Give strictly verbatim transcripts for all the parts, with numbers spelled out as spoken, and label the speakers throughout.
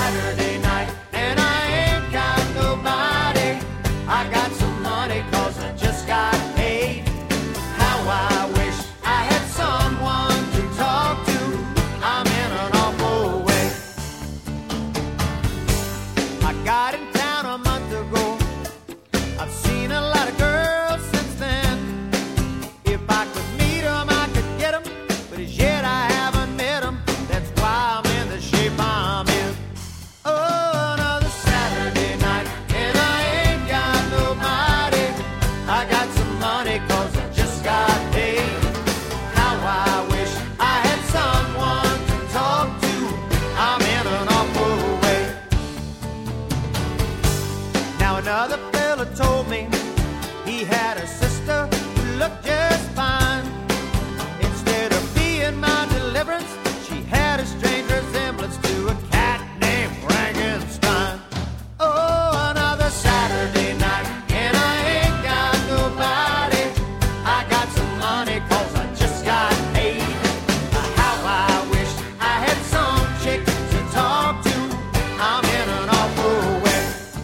Speaker 1: Saturday night, and I ain't got nobody. I got some money 'cause I just got paid. How I wish I had someone to talk to. I'm in an awful way. I got in town a month ago. I've seen a lot of girls since then. If I could meet 'em, I could get 'em, but as yet I haven't met 'em. That's why I'm in the shape I'm in. Oh, another Saturday night, and I ain't got nobody. I got some money 'cause I just got paid. How I wish I had someone to talk to. I'm in an awful way. Now another fella told me he had a sister who looked just fine. Instead of being my deliverance, she had a strange resemblance to a cat named Frankenstein. Oh, another Saturday night, and I ain't got nobody. I got some money 'cause I just got paid. How I wish I had some chick to talk to. I'm in an awful way.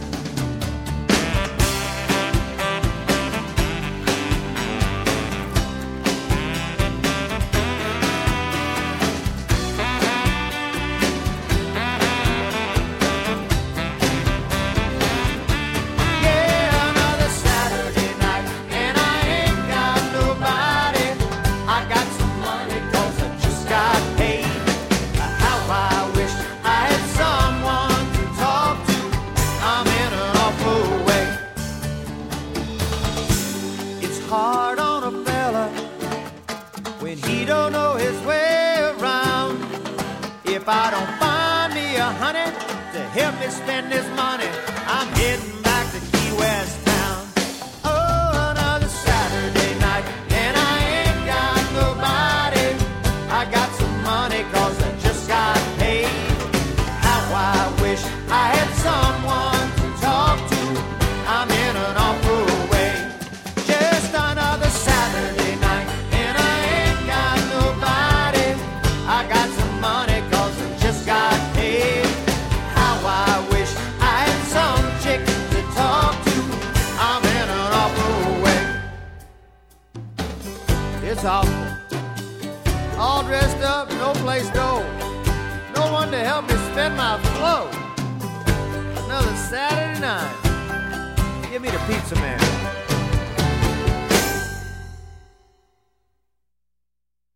Speaker 1: Yeah, another Saturday night, and I ain't got nobody. I got some money 'cause I just got paid. How I wish I had someone to talk to. I'm in an awful way. It's hard on a fella when he don't know his way around. If I don't find me a honey to help me spend this money, I'm heading back to Key West town. Oh, another Saturday night, and I ain't got nobody. I got some money 'cause I just got paid. How I wish I had someone to talk to. I'm in an awful way. Just another Saturday night, and I ain't got nobody. I got some money 'cause I just got paid. How I wish I had some chick to talk to. I'm in an awful way. It's awful. All dressed up, no place to go. No one to help me spend my flow. Another Saturday night. Give me the pizza man.